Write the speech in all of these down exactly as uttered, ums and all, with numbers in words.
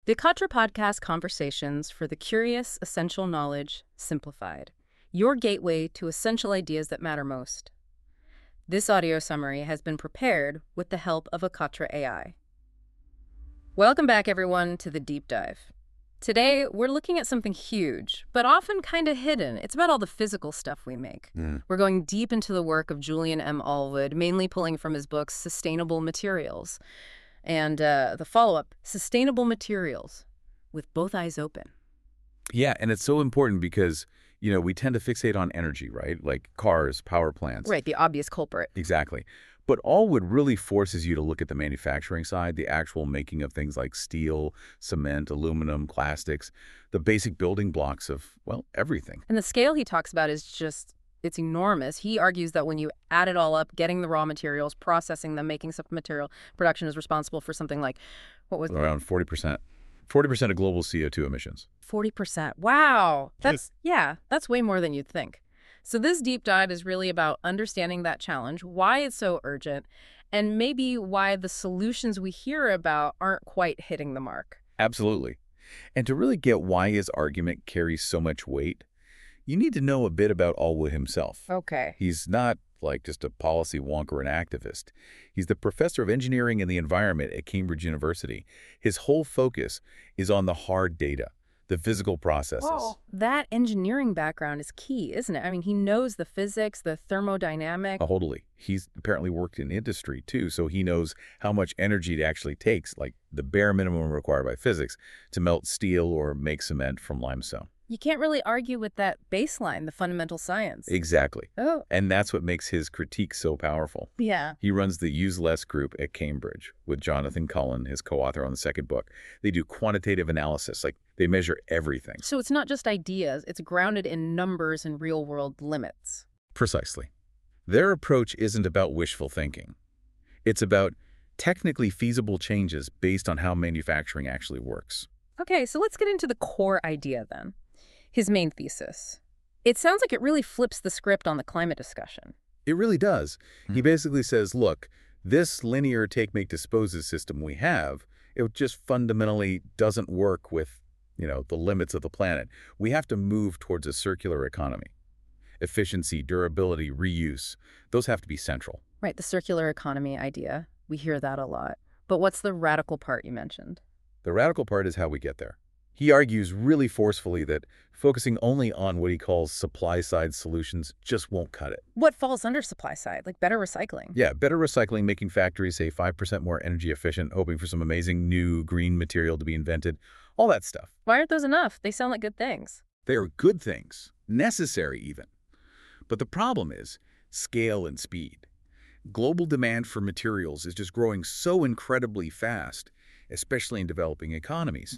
The Katra Podcast Conversations for the Curious, Essential Knowledge, Simplified. Your gateway to essential ideas that matter most. This audio summary has been prepared with the help of a Katra A I. Welcome back, everyone, to the Deep Dive. Today, we're looking at something huge, but often kind of hidden. It's about all the physical stuff we make. Mm. We're going deep into the work of Julian M. Allwood, mainly pulling from his books, Sustainable Materials. And uh, the follow-up, Sustainable Materials, with both eyes open. Yeah, and it's so important because, you know, we tend to fixate on energy, right? Like cars, power plants. Right, the obvious culprit. Exactly. But Allwood really forces you to look at the manufacturing side, the actual making of things like steel, cement, aluminum, plastics, the basic building blocks of, well, everything. And the scale he talks about is just, it's enormous. He argues that when you add it all up, getting the raw materials, processing them, making some material production is responsible for something like, what was Around forty percent. forty percent of global C O two emissions. forty percent. Wow. That's, yeah, that's way more than you'd think. So this deep dive is really about understanding that challenge, why it's so urgent, and maybe why the solutions we hear about aren't quite hitting the mark. Absolutely. And to really get why his argument carries so much weight, you need to know a bit about Allwood himself. Okay. He's not like just a policy wonk or an activist. He's the professor of engineering and the environment at Cambridge University. His whole focus is on the hard data, the physical processes. Whoa. That engineering background is key, isn't it? I mean, he knows the physics, the thermodynamic. Uh, Totally. He's apparently worked in industry, too, so he knows how much energy it actually takes, like the bare minimum required by physics, to melt steel or make cement from limestone. You can't really argue with that baseline, the fundamental science. Exactly. Oh. And that's what makes his critique so powerful. Yeah. He runs the Use Less group at Cambridge with Jonathan Cullen, his co-author on the second book. They do quantitative analysis, like they measure everything. So it's not just ideas, it's grounded in numbers and real-world limits. Precisely. Their approach isn't about wishful thinking. It's about technically feasible changes based on how manufacturing actually works. Okay, so let's get into the core idea then. His main thesis. It sounds like it really flips the script on the climate discussion. It really does. He basically says, look, this linear take-make-disposes system we have, it just fundamentally doesn't work with, you know, the limits of the planet. We have to move towards a circular economy. Efficiency, durability, reuse, those have to be central. Right, the circular economy idea. We hear that a lot. But what's the radical part you mentioned? The radical part is how we get there. He argues really forcefully that focusing only on what he calls supply-side solutions just won't cut it. What falls under supply side? Like better recycling? Yeah, better recycling, making factories, say, five percent more energy efficient, hoping for some amazing new green material to be invented, all that stuff. Why aren't those enough? They sound like good things. They are good things, necessary even. But the problem is scale and speed. Global demand for materials is just growing so incredibly fast, especially in developing economies.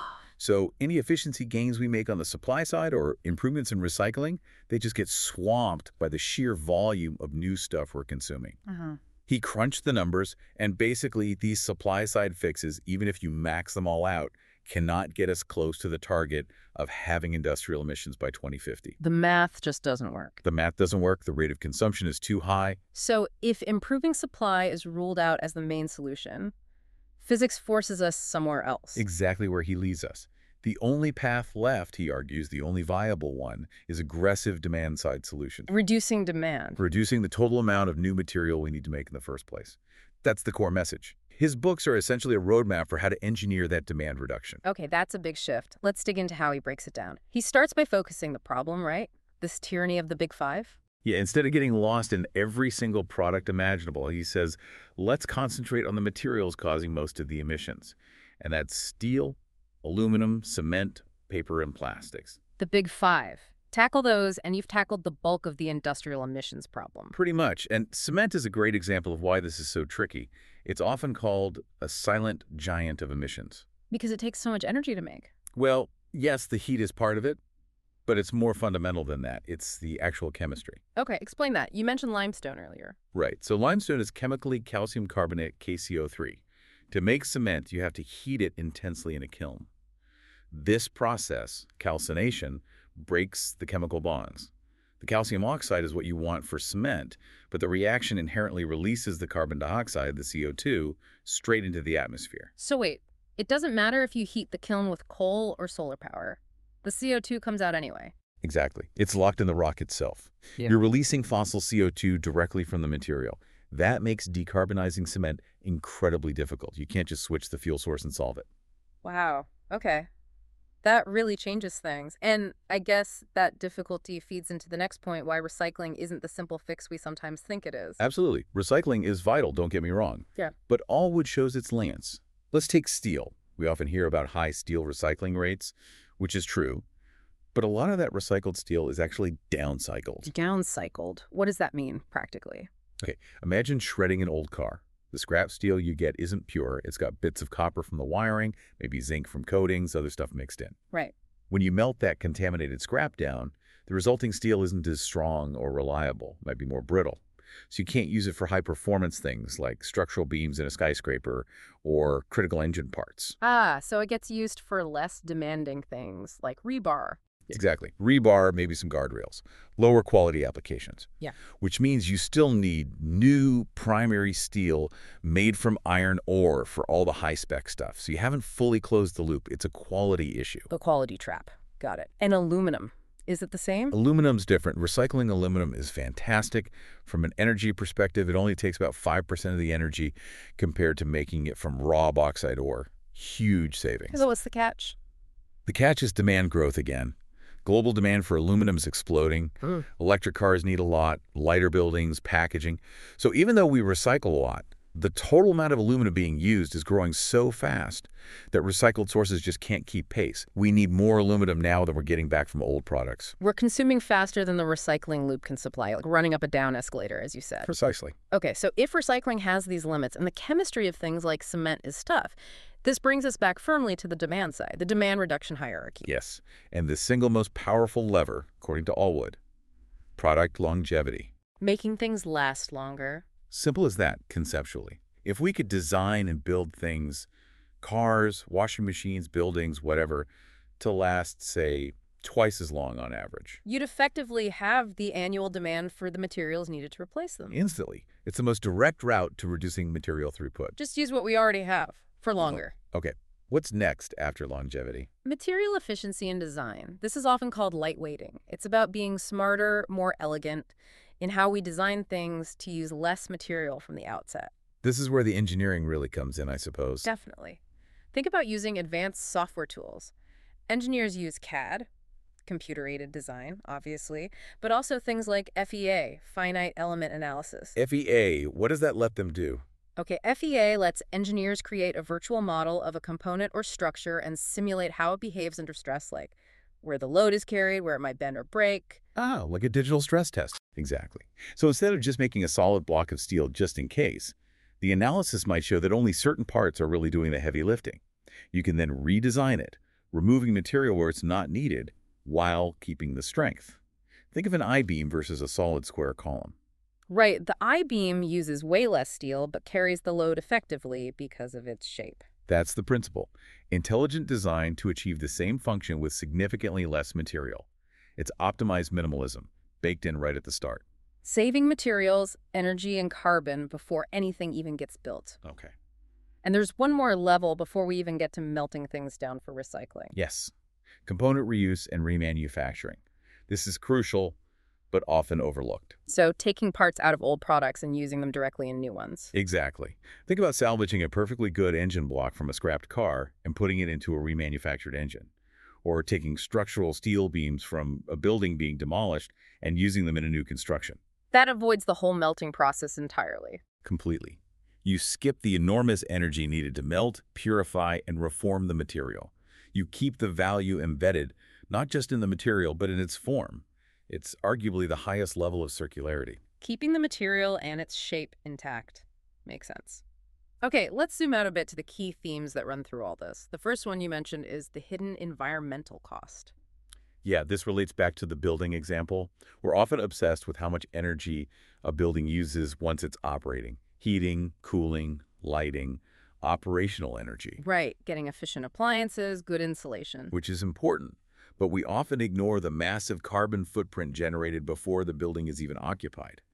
So any efficiency gains we make on the supply side or improvements in recycling, they just get swamped by the sheer volume of new stuff we're consuming. Uh-huh. He crunched the numbers, and basically these supply side fixes, even if you max them all out, cannot get us close to the target of having industrial emissions by twenty fifty. The math just doesn't work. The math doesn't work, the rate of consumption is too high. So if improving supply is ruled out as the main solution, physics forces us somewhere else. Exactly where he leads us. The only path left, he argues, the only viable one, is aggressive demand-side solutions. Reducing demand. Reducing the total amount of new material we need to make in the first place. That's the core message. His books are essentially a roadmap for how to engineer that demand reduction. Okay, that's a big shift. Let's dig into how he breaks it down. He starts by focusing the problem, right? This tyranny of the big five. Yeah, instead of getting lost in every single product imaginable, he says, let's concentrate on the materials causing most of the emissions. And that's steel, aluminum, cement, paper, and plastics. The big five. Tackle those, and you've tackled the bulk of the industrial emissions problem. Pretty much. And cement is a great example of why this is so tricky. It's often called a silent giant of emissions. Because it takes so much energy to make. Well, yes, the heat is part of it, but it's more fundamental than that. It's the actual chemistry. Okay, explain that. You mentioned limestone earlier. Right. So limestone is chemically calcium carbonate, K C O three. To make cement, you have to heat it intensely in a kiln. This process, calcination, breaks the chemical bonds. The calcium oxide is what you want for cement, but the reaction inherently releases the carbon dioxide, the C O two, straight into the atmosphere. So wait, It doesn't matter if you heat the kiln with coal or solar power. The C O two comes out anyway. Exactly. It's locked in the rock itself. Yeah. You're releasing fossil C O two directly from the material. That makes decarbonizing cement incredibly difficult. You can't just switch the fuel source and solve it. Wow. Okay. That really changes things. And I guess that difficulty feeds into the next point, why recycling isn't the simple fix we sometimes think it is. Absolutely. Recycling is vital, don't get me wrong. Yeah. But all wood shows its limits. Let's take steel. We often hear about high steel recycling rates, which is true. But a lot of that recycled steel is actually downcycled. Downcycled. What does that mean, practically? Okay, imagine shredding an old car. The scrap steel you get isn't pure. It's got bits of copper from the wiring, maybe zinc from coatings, other stuff mixed in. Right. When you melt that contaminated scrap down, the resulting steel isn't as strong or reliable. It might be more brittle. So you can't use it for high-performance things like structural beams in a skyscraper or critical engine parts. Ah, so it gets used for less demanding things, like rebar. Exactly. Rebar, maybe some guardrails. Lower quality applications. Yeah. Which means you still need new primary steel made from iron ore for all the high-spec stuff. So you haven't fully closed the loop. It's a quality issue. The quality trap. Got it. And aluminum. Is it the same? Aluminum's different. Recycling aluminum is fantastic. From an energy perspective, it only takes about five percent of the energy compared to making it from raw bauxite ore. Huge savings. So what's the catch? The catch is demand growth again. Global demand for aluminum is exploding. Mm. Electric cars need a lot, lighter buildings, packaging. So even though we recycle a lot, the total amount of aluminum being used is growing so fast that recycled sources just can't keep pace. We need more aluminum now than we're getting back from old products. We're consuming faster than the recycling loop can supply, like running up a down escalator, as you said. Precisely. Okay, so if recycling has these limits and the chemistry of things like cement is tough, this brings us back firmly to the demand side, the demand reduction hierarchy. Yes, and the single most powerful lever, according to Allwood, product longevity. Making things last longer. Simple as that, conceptually. If we could design and build things, cars, washing machines, buildings, whatever, to last, say, twice as long on average. You'd effectively have the annual demand for the materials needed to replace them. Instantly. It's the most direct route to reducing material throughput. Just use what we already have for longer. Okay, what's next after longevity? Material efficiency and design. This is often called lightweighting. It's about being smarter, more elegant in how we design things to use less material from the outset. This is where the engineering really comes in, I suppose. Definitely. Think about using advanced software tools. Engineers use C A D, computer-aided design, obviously, but also things like F E A, finite element analysis. F E A, what does that let them do? Okay, F E A lets engineers create a virtual model of a component or structure and simulate how it behaves under stress, like where the load is carried, where it might bend or break. Oh, like a digital stress test. Exactly. So instead of just making a solid block of steel just in case, the analysis might show that only certain parts are really doing the heavy lifting. You can then redesign it, removing material where it's not needed while keeping the strength. Think of an I-beam versus a solid square column. Right, the I-beam uses way less steel but carries the load effectively because of its shape. That's the principle. Intelligent design to achieve the same function with significantly less material. It's optimized minimalism, baked in right at the start. Saving materials, energy, and carbon before anything even gets built. Okay. And there's one more level before we even get to melting things down for recycling. Yes. Component reuse and remanufacturing. This is crucial, but often overlooked. So taking parts out of old products and using them directly in new ones. Exactly. Think about salvaging a perfectly good engine block from a scrapped car and putting it into a remanufactured engine. Or taking structural steel beams from a building being demolished and using them in a new construction. That avoids the whole melting process entirely. Completely. You skip the enormous energy needed to melt, purify, and reform the material. You keep the value embedded, not just in the material, but in its form. It's arguably the highest level of circularity. Keeping the material and its shape intact. Makes sense. Okay, let's zoom out a bit to the key themes that run through all this. The first one you mentioned is the hidden environmental cost. Yeah, this relates back to the building example. We're often obsessed with how much energy a building uses once it's operating. Heating, cooling, lighting, operational energy. Right, getting efficient appliances, good insulation. Which is important, but we often ignore the massive carbon footprint generated before the building is even occupied.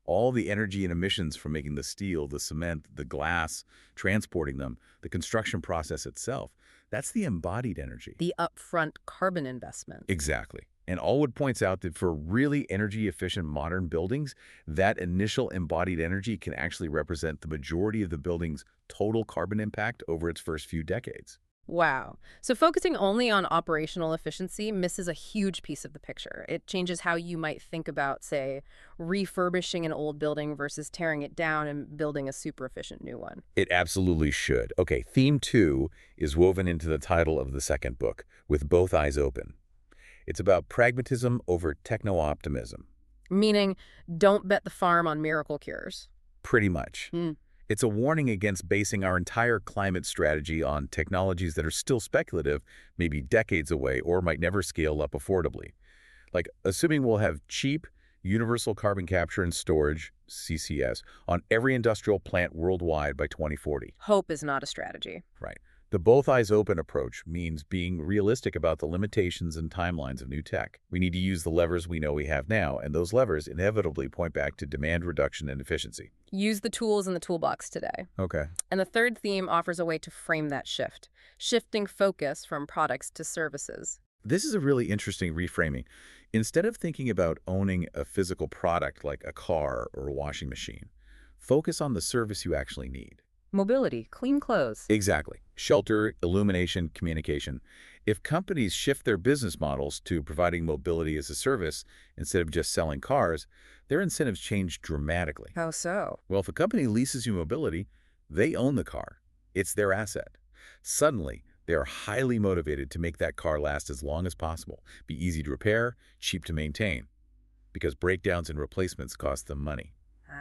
All the energy and emissions from making the steel, the cement, the glass, transporting them, the construction process itself, that's the embodied energy. The upfront carbon investment. Exactly. And Allwood points out that for really energy-efficient modern buildings, that initial embodied energy can actually represent the majority of the building's total carbon impact over its first few decades. Wow. So focusing only on operational efficiency misses a huge piece of the picture. It changes how you might think about, say, refurbishing an old building versus tearing it down and building a super efficient new one. It absolutely should. Okay, theme two is woven into the title of the second book, With Both Eyes Open. It's about pragmatism over techno-optimism. Meaning, don't bet the farm on miracle cures. Pretty much. Hmm. It's a warning against basing our entire climate strategy on technologies that are still speculative, maybe decades away, or might never scale up affordably. Like, assuming we'll have cheap, universal carbon capture and storage, C C S, on every industrial plant worldwide by twenty forty. Hope is not a strategy. Right. The both eyes open approach means being realistic about the limitations and timelines of new tech. We need to use the levers we know we have now, and those levers inevitably point back to demand reduction and efficiency. Use the tools in the toolbox today. Okay. And the third theme offers a way to frame that shift, shifting focus from products to services. This is a really interesting reframing. Instead of thinking about owning a physical product like a car or a washing machine, focus on the service you actually need. Mobility, clean clothes. Exactly. Shelter, illumination, communication. If companies shift their business models to providing mobility as a service instead of just selling cars, their incentives change dramatically. How so? Well, if a company leases you mobility, they own the car. It's their asset. Suddenly, they are highly motivated to make that car last as long as possible, be easy to repair, cheap to maintain, because breakdowns and replacements cost them money.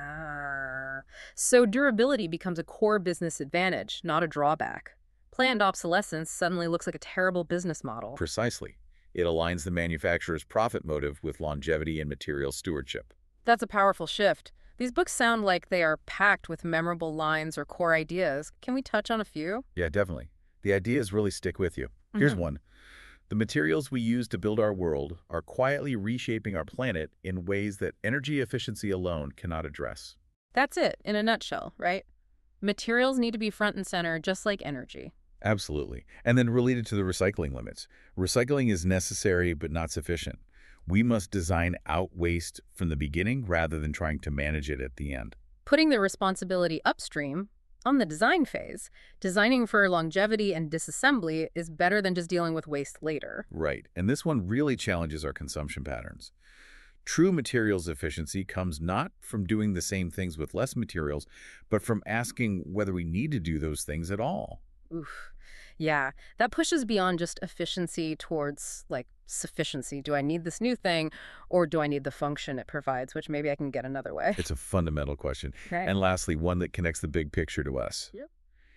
Ah. So durability becomes a core business advantage, not a drawback. Planned obsolescence suddenly looks like a terrible business model. Precisely. It aligns the manufacturer's profit motive with longevity and material stewardship. That's a powerful shift. These books sound like they are packed with memorable lines or core ideas. Can we touch on a few? Yeah, definitely. The ideas really stick with you. Here's Mm-hmm. one. The materials we use to build our world are quietly reshaping our planet in ways that energy efficiency alone cannot address. That's it, in a nutshell, right? Materials need to be front and center, just like energy. Absolutely. And then related to the recycling limits. Recycling is necessary but not sufficient. We must design out waste from the beginning rather than trying to manage it at the end. Putting the responsibility upstream, on the design phase, designing for longevity and disassembly is better than just dealing with waste later. Right. And this one really challenges our consumption patterns. True materials efficiency comes not from doing the same things with less materials, but from asking whether we need to do those things at all. Oof. Yeah, that pushes beyond just efficiency towards, like, sufficiency. Do I need this new thing, or do I need the function it provides, which maybe I can get another way? It's a fundamental question. Right. And lastly, one that connects the big picture to us. Yep.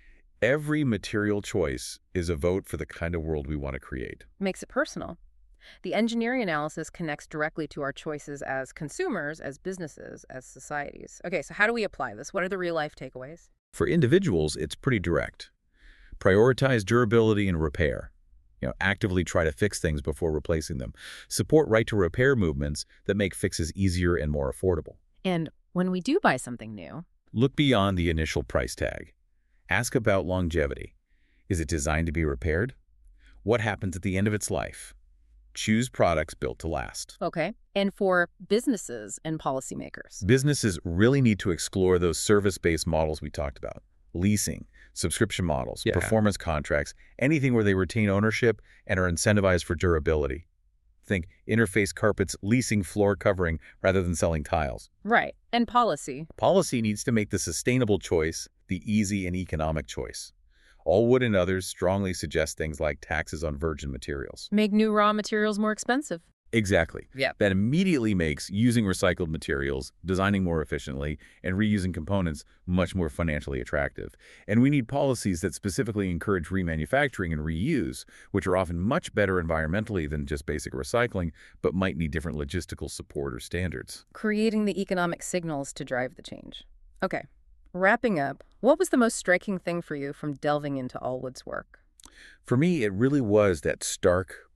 Every material choice is a vote for the kind of world we want to create. Makes it personal. The engineering analysis connects directly to our choices as consumers, as businesses, as societies. Okay, so how do we apply this? What are the real-life takeaways? For individuals, it's pretty direct. Prioritize durability and repair. You know, actively try to fix things before replacing them. Support right-to-repair movements that make fixes easier and more affordable. And when we do buy something new, Look beyond the initial price tag. Ask about longevity. Is it designed to be repaired? What happens at the end of its life? Choose products built to last. okay, and for businesses and policymakers. Businesses really need to explore those service-based models we talked about. Leasing, subscription models, Yeah. performance contracts, anything where they retain ownership and are incentivized for durability. Think interface carpets leasing floor covering rather than selling tiles. Right, and policy. Policy needs to make the sustainable choice the easy and economic choice. Allwood and others strongly suggest things like taxes on virgin materials. Make new raw materials more expensive. Exactly. Yeah. That immediately makes using recycled materials, designing more efficiently, and reusing components much more financially attractive. And we need policies that specifically encourage remanufacturing and reuse, which are often much better environmentally than just basic recycling, but might need different logistical support or standards. Creating the economic signals to drive the change. Okay, wrapping up, what was the most striking thing for you from delving into Allwood's work? For me, it really was that stark,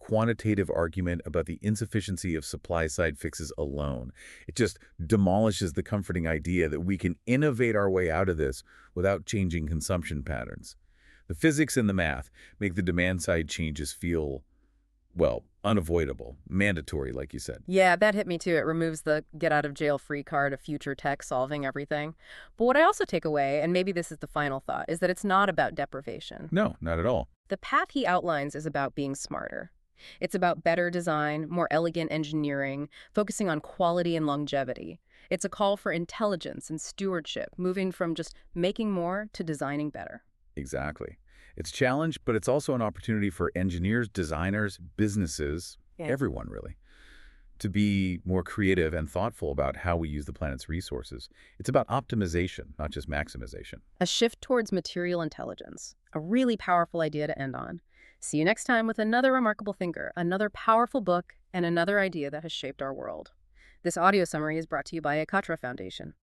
quantitative argument about the insufficiency of supply-side fixes alone. It just demolishes the comforting idea that we can innovate our way out of this without changing consumption patterns. The physics and the math make the demand-side changes feel, well, unavoidable, mandatory, like you said. Yeah, that hit me too. It removes the get-out-of-jail-free card of future tech solving everything. But what I also take away, and maybe this is the final thought, is that it's not about deprivation. No, not at all. The path he outlines is about being smarter. It's about better design, more elegant engineering, focusing on quality and longevity. It's a call for intelligence and stewardship, moving from just making more to designing better. Exactly. It's a challenge, but it's also an opportunity for engineers, designers, businesses, Yeah. everyone really, to be more creative and thoughtful about how we use the planet's resources. It's about optimization, not just maximization. A shift towards material intelligence. A really powerful idea to end on. See you next time with another remarkable thinker, another powerful book, and another idea that has shaped our world. This audio summary is brought to you by Ekatra Foundation.